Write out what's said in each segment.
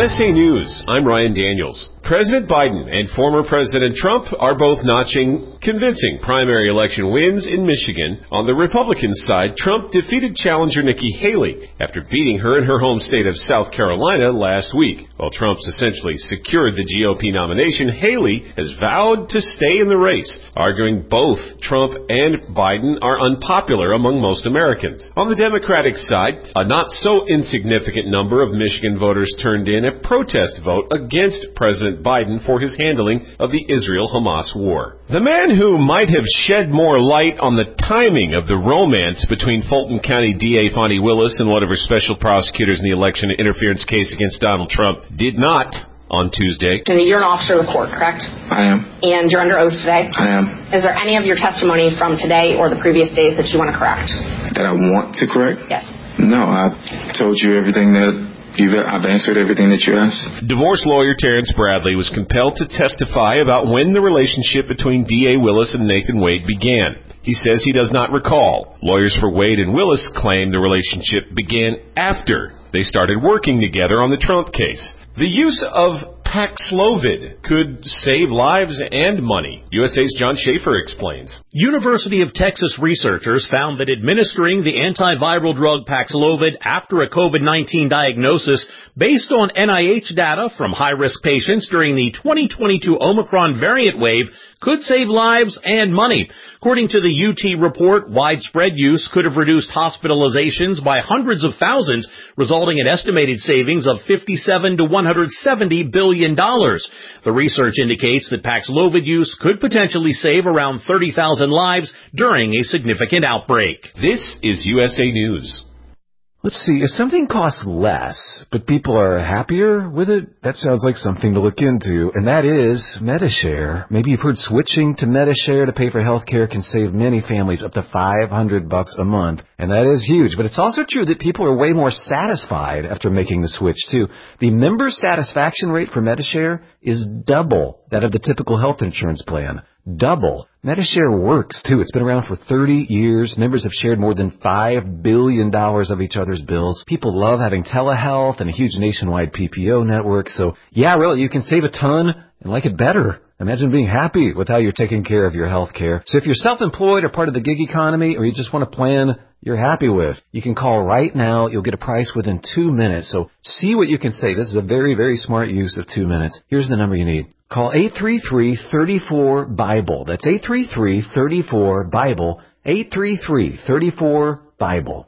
USA News, I'm Ryan Daniels. President Biden and former President Trump are both notching convincing primary election wins in Michigan. On the Republican side, Trump defeated challenger Nikki Haley after beating her in her home state of South Carolina last week. While Trump's essentially secured the GOP nomination, Haley has vowed to stay in the race, arguing both Trump and Biden are unpopular among most Americans. On the Democratic side, a not so insignificant number of Michigan voters turned in a protest vote against President Biden for his handling of the Israel-Hamas war. The man who might have shed more light on the timing of the romance between Fulton County DA Fonnie Willis and one of her special prosecutors in the election interference case against Donald Trump did not on Tuesday. You're an officer of the court, correct? I am. And you're under oath today? I am. Is there any of your testimony from today or the previous days that you want to correct? That I want to correct? Yes. No, I told you everything that I've answered everything that you asked. Divorce lawyer Terrence Bradley was compelled to testify about when the relationship between D.A. Willis and Nathan Wade began. He says he does not recall. Lawyers for Wade and Willis claim the relationship began after they started working together on the Trump case. The use of Paxlovid could save lives and money. USA's John Schaefer explains. University of Texas researchers found that administering the antiviral drug Paxlovid after a COVID-19 diagnosis based on NIH data from high-risk patients during the 2022 Omicron variant wave could save lives and money. According to the UT report, widespread use could have reduced hospitalizations by hundreds of thousands, resulting in estimated savings of $57 to $170 billion. The research indicates that Paxlovid use could potentially save around 30,000 lives during a significant outbreak. This is USA News. Let's see, if something costs less, but people are happier with it, that sounds like something to look into, and that is Medi-Share. Maybe you've heard switching to Medi-Share to pay for health care can save many families up to $500 a month, and that is huge. But it's also true that people are way more satisfied after making the switch, too. The member satisfaction rate for Medi-Share is double that of the typical health insurance plan. Double. Medi-Share works, too. It's been around for 30 years. Members have shared more than $5 billion of each other's bills. People love having telehealth and a huge nationwide PPO network. So, yeah, really, you can save a ton and like it better. Imagine being happy with how you're taking care of your health care. So if you're self-employed or part of the gig economy or you just want a plan you're happy with, you can call right now. You'll get a price within 2 minutes. So see what you can save. This is a very, very smart use of 2 minutes. Here's the number you need. Call 833-34-BIBLE. That's 833-34-BIBLE. 833-34-BIBLE.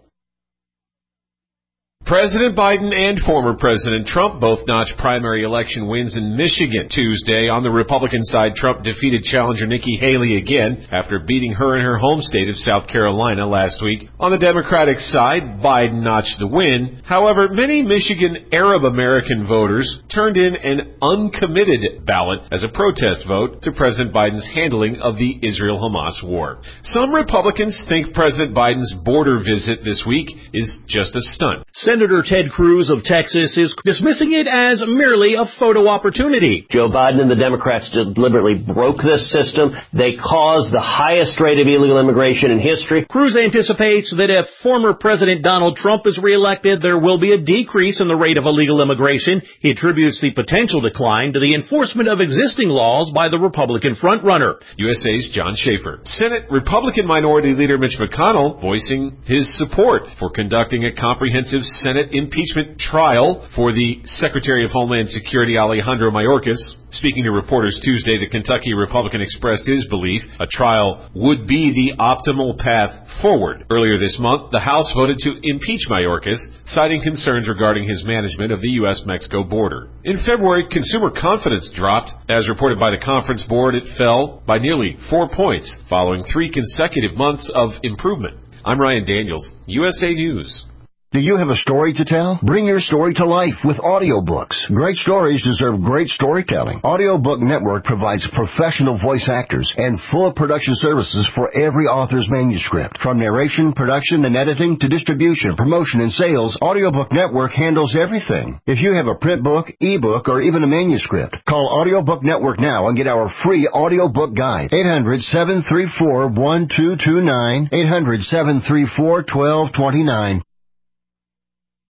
President Biden and former President Trump both notched primary election wins in Michigan Tuesday. On the Republican side, Trump defeated challenger Nikki Haley again after beating her in her home state of South Carolina last week. On the Democratic side, Biden notched the win. However, many Michigan Arab American voters turned in an uncommitted ballot as a protest vote to President Biden's handling of the Israel-Hamas war. Some Republicans think President Biden's border visit this week is just a stunt. Senator Ted Cruz of Texas is dismissing it as merely a photo opportunity. Joe Biden and the Democrats deliberately broke this system. They caused the highest rate of illegal immigration in history. Cruz anticipates that if former President Donald Trump is reelected, there will be a decrease in the rate of illegal immigration. He attributes the potential decline to the enforcement of existing laws by the Republican frontrunner. USA's John Schaefer. Senate Republican Minority Leader Mitch McConnell voicing his support for conducting a comprehensive Senate impeachment trial for the Secretary of Homeland Security Alejandro Mayorkas. Speaking to reporters Tuesday, the Kentucky Republican expressed his belief a trial would be the optimal path forward. Earlier this month, the House voted to impeach Mayorkas, citing concerns regarding his management of the U.S.-Mexico border. In February, consumer confidence dropped. As reported by the Conference Board, it fell by nearly 4 points, following 3 consecutive months of improvement. I'm Ryan Daniels, USA News. Do you have a story to tell? Bring your story to life with audiobooks. Great stories deserve great storytelling. Audiobook Network provides professional voice actors and full production services for every author's manuscript. From narration, production, and editing to distribution, promotion, and sales, Audiobook Network handles everything. If you have a print book, ebook, or even a manuscript, call Audiobook Network now and get our free audiobook guide. 800-734-1229. 800-734-1229.